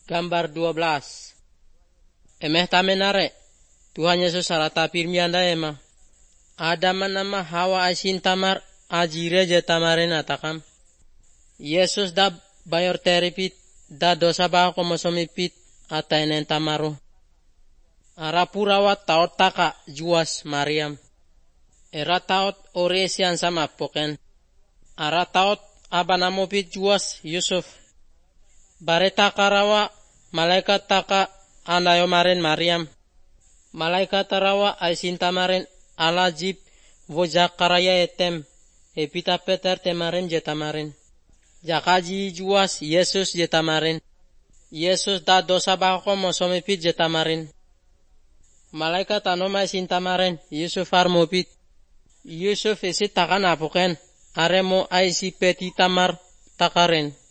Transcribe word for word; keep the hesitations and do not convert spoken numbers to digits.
Gambar dua belas. Emeh tamenare. Tuhan Yesus salata pirmianda ema. Ada nama Hawa asin tamar ajire je tamarin atakam. Yesus da bayor teripit da dosa ba komosomipit atainen tamaru. Arapurawa taot taka juas Mariam. Era taot oresian sama poken. Ara taot abanamopit juas Yusuf. Bareta karawa malaikat taka anayo marin Mariam. Malaikat tarawa aisin tamarin alajib vojakaraya etem. Epita Peter temarin jetamarin. Jakaji juas Yesus jetamarin. Yesus da dosa bako mosomipit jetamarin. Malaikat anoma aisin tamarin Yusuf armopit. Yusuf isi takan apoken. Aremo aisi peti tamar takarin.